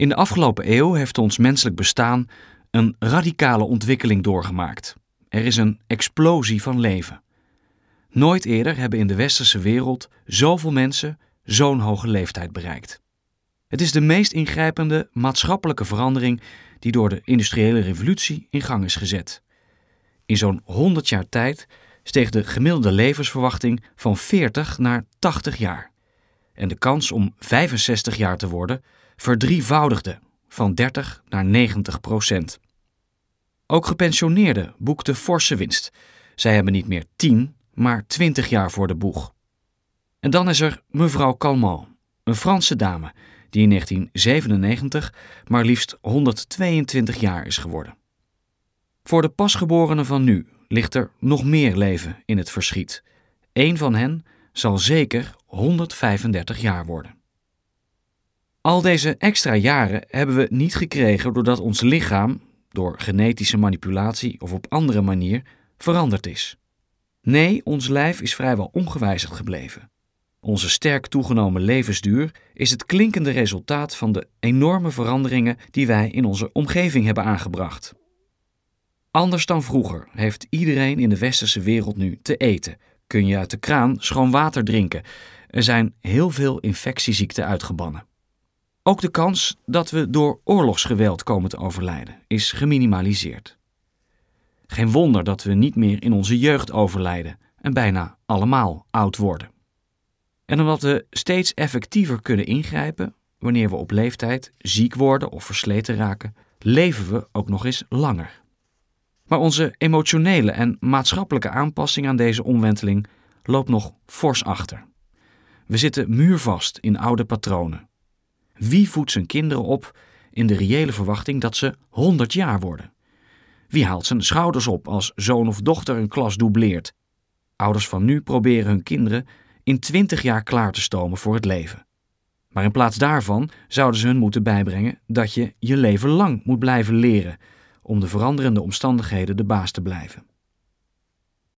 In de afgelopen eeuw heeft ons menselijk bestaan een radicale ontwikkeling doorgemaakt. Er is een explosie van leven. Nooit eerder hebben in de westerse wereld zoveel mensen zo'n hoge leeftijd bereikt. Het is de meest ingrijpende maatschappelijke verandering die door de industriële revolutie in gang is gezet. In zo'n 100 jaar tijd steeg de gemiddelde levensverwachting van 40 naar 80 jaar. En de kans om 65 jaar te worden verdrievoudigde van 30 naar 90%. Ook gepensioneerden boekten forse winst. Zij hebben niet meer 10, maar 20 jaar voor de boeg. En dan is er mevrouw Calment, een Franse dame die in 1997 maar liefst 122 jaar is geworden. Voor de pasgeborenen van nu ligt er nog meer leven in het verschiet. Eén van hen zal zeker 135 jaar worden. Al deze extra jaren hebben we niet gekregen doordat ons lichaam, door genetische manipulatie of op andere manier, veranderd is. Nee, ons lijf is vrijwel ongewijzigd gebleven. Onze sterk toegenomen levensduur is het klinkende resultaat van de enorme veranderingen die wij in onze omgeving hebben aangebracht. Anders dan vroeger heeft iedereen in de westerse wereld nu te eten. Kun je uit de kraan schoon water drinken. Er zijn heel veel infectieziekten uitgebannen. Ook de kans dat we door oorlogsgeweld komen te overlijden is geminimaliseerd. Geen wonder dat we niet meer in onze jeugd overlijden en bijna allemaal oud worden. En omdat we steeds effectiever kunnen ingrijpen wanneer we op leeftijd ziek worden of versleten raken, leven we ook nog eens langer. Maar onze emotionele en maatschappelijke aanpassing aan deze omwenteling loopt nog fors achter. We zitten muurvast in oude patronen. Wie voedt zijn kinderen op in de reële verwachting dat ze 100 jaar worden? Wie haalt zijn schouders op als zoon of dochter een klas doubleert? Ouders van nu proberen hun kinderen in 20 jaar klaar te stomen voor het leven. Maar in plaats daarvan zouden ze hun moeten bijbrengen dat je je leven lang moet blijven leren om de veranderende omstandigheden de baas te blijven.